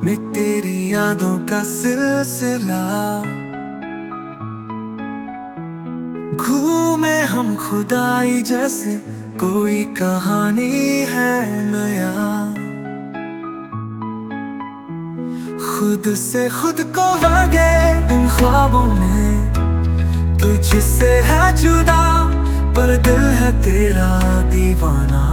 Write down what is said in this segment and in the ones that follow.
में तेरी यादों का सिलसिला। घूमे हम खुदाई जैसे कोई कहानी है नया। खुद से खुद को लगे इन ख्वाबों में, तुझसे है जुदा पर दिल है तेरा दीवाना।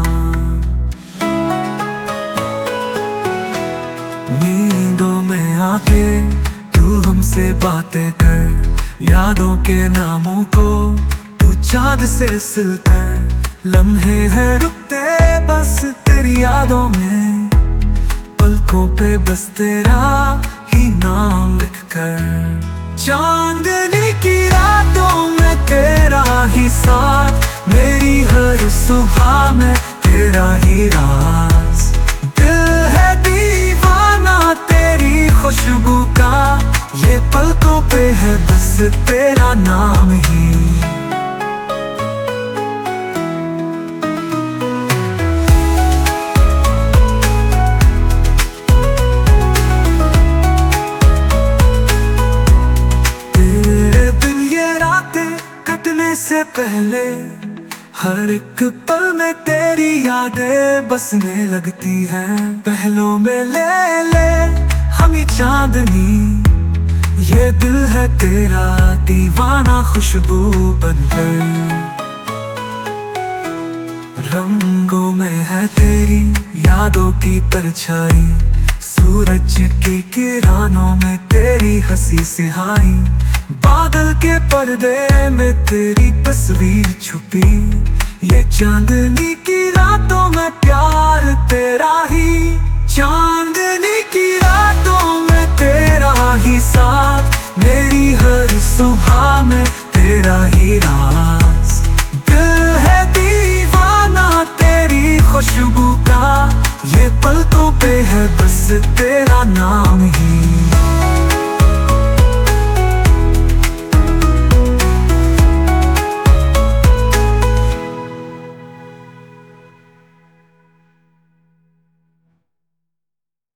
नींदों में आके तू हमसे बातें कर, यादों के नामों को तू चाँद से सिलकर। लम्हे हैं रुकते बस तेरी यादों में, पलकों पे बस तेरा ही नाम लिखकर। चांदनी की रातों में तेरा ही साथ, मेरी हर सुबह में तेरा ही राज। दिल है दीवाना तेरी खुशबू का, ये पलकों पे है बस तेरा नाम ही। तेरे बिन ये रातें कटने से पहले, हर एक पल में तेरी यादें बसने लगती हैं। पहलों में ले ले हम ये चांदनी, ये दिल है तेरा दीवाना खुशबू बनकर। रंगों में है तेरी यादों की परछाई, सूरज की किरणों में तेरी हंसी सिहाई। बादल के पर्दे में तेरी तस्वीर छुपी, ये चांदनी की रातों में प्यार तेरा ही।